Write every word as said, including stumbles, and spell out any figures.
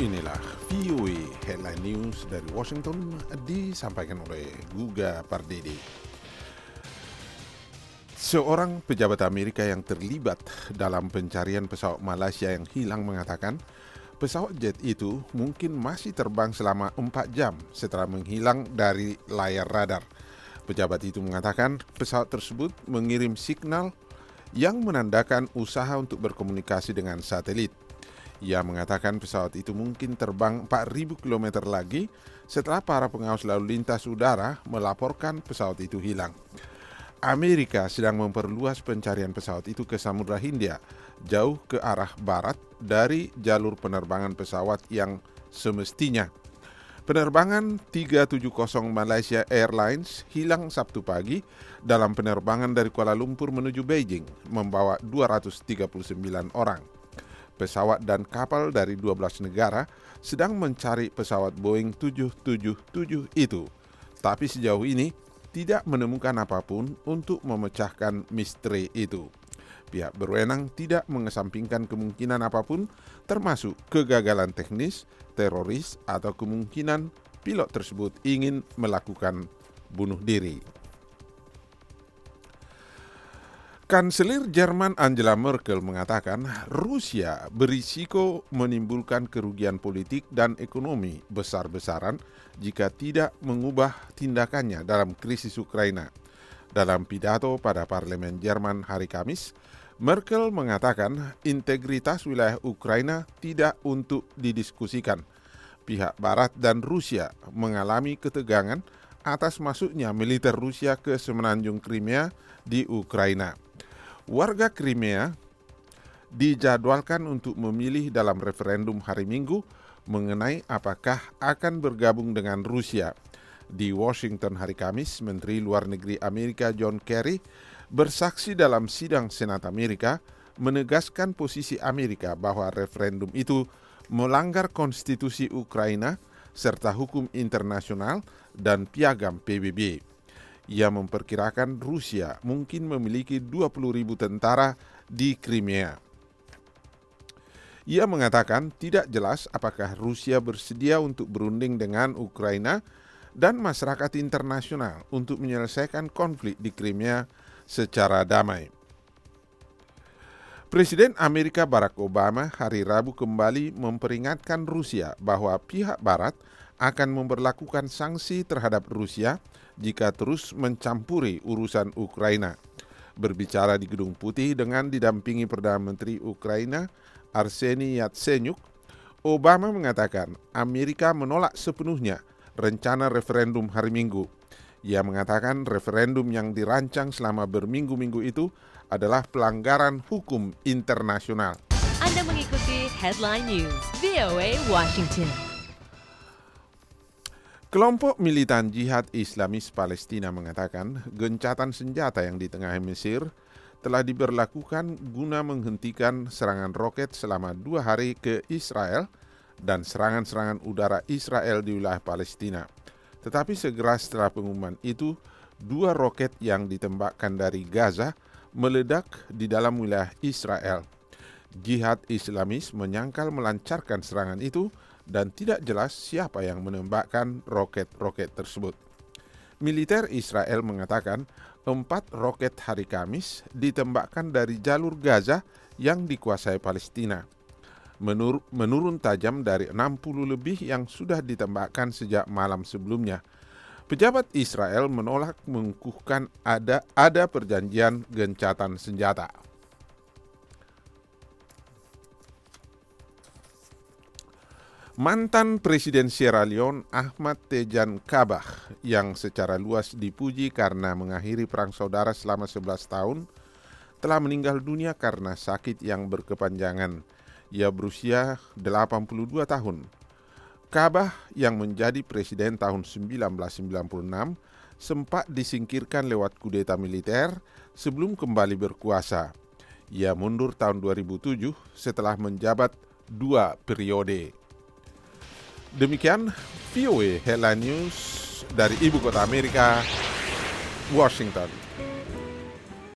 Inilah V O A Headline News dari Washington disampaikan oleh Guga Pardede. Seorang pejabat Amerika yang terlibat dalam pencarian pesawat Malaysia yang hilang mengatakan pesawat jet itu mungkin masih terbang selama empat jam setelah menghilang dari layar radar. Pejabat itu mengatakan pesawat tersebut mengirim signal yang menandakan usaha untuk berkomunikasi dengan satelit. Ia mengatakan pesawat itu mungkin terbang empat ribu kilometer lagi setelah para pengawas lalu lintas udara melaporkan pesawat itu hilang. Amerika sedang memperluas pencarian pesawat itu ke Samudra Hindia, jauh ke arah barat dari jalur penerbangan pesawat yang semestinya. Penerbangan tiga tujuh nol Malaysia Airlines hilang Sabtu pagi dalam penerbangan dari Kuala Lumpur menuju Beijing, membawa dua ratus tiga puluh sembilan orang. Pesawat dan kapal dari dua belas negara sedang mencari pesawat Boeing tujuh tujuh tujuh itu, tapi sejauh ini tidak menemukan apapun untuk memecahkan misteri itu. Pihak berwenang tidak mengesampingkan kemungkinan apapun, termasuk kegagalan teknis, teroris, atau kemungkinan pilot tersebut ingin melakukan bunuh diri. Kanselir Jerman Angela Merkel mengatakan Rusia berisiko menimbulkan kerugian politik dan ekonomi besar-besaran jika tidak mengubah tindakannya dalam krisis Ukraina. Dalam pidato pada parlemen Jerman hari Kamis, Merkel mengatakan integritas wilayah Ukraina tidak untuk didiskusikan. Pihak Barat dan Rusia mengalami ketegangan atas masuknya militer Rusia ke semenanjung Crimea di Ukraina. Warga Crimea dijadwalkan untuk memilih dalam referendum hari Minggu mengenai apakah akan bergabung dengan Rusia. Di Washington hari Kamis, Menteri Luar Negeri Amerika John Kerry bersaksi dalam sidang Senat Amerika menegaskan posisi Amerika bahwa referendum itu melanggar konstitusi Ukraina serta hukum internasional dan piagam P B B. Ia memperkirakan Rusia mungkin memiliki dua puluh ribu tentara di Crimea. Ia mengatakan tidak jelas apakah Rusia bersedia untuk berunding dengan Ukraina dan masyarakat internasional untuk menyelesaikan konflik di Crimea secara damai. Presiden Amerika Barack Obama hari Rabu kembali memperingatkan Rusia bahwa pihak Barat akan memberlakukan sanksi terhadap Rusia jika terus mencampuri urusan Ukraina. Berbicara di Gedung Putih dengan didampingi Perdana Menteri Ukraina Arseniy Yatsenyuk, Obama mengatakan Amerika menolak sepenuhnya rencana referendum hari Minggu. Ia mengatakan referendum yang dirancang selama berminggu-minggu itu adalah pelanggaran hukum internasional. Anda mengikuti Headline News V O A Washington. Kelompok militan jihad Islamis Palestina mengatakan gencatan senjata yang ditengahi Mesir telah diberlakukan guna menghentikan serangan roket selama dua hari ke Israel dan serangan-serangan udara Israel di wilayah Palestina. Tetapi segera setelah pengumuman itu, dua roket yang ditembakkan dari Gaza meledak di dalam wilayah Israel. Jihad Islamis menyangkal melancarkan serangan itu dan tidak jelas siapa yang menembakkan roket-roket tersebut. Militer Israel mengatakan empat roket hari Kamis ditembakkan dari jalur Gaza yang dikuasai Palestina. Menur- menurun tajam dari enam puluh lebih yang sudah ditembakkan sejak malam sebelumnya. Pejabat Israel menolak mengukuhkan ada ada perjanjian gencatan senjata. Mantan Presiden Sierra Leone Ahmad Tejan Kabah yang secara luas dipuji karena mengakhiri perang saudara selama sebelas tahun telah meninggal dunia karena sakit yang berkepanjangan. Ia berusia delapan puluh dua tahun. Kabah yang menjadi presiden tahun seribu sembilan ratus sembilan puluh enam sempat disingkirkan lewat kudeta militer sebelum kembali berkuasa. Ia mundur tahun dua ribu tujuh setelah menjabat dua periode. Demikian V O A Headline News dari Ibu Kota Amerika, Washington.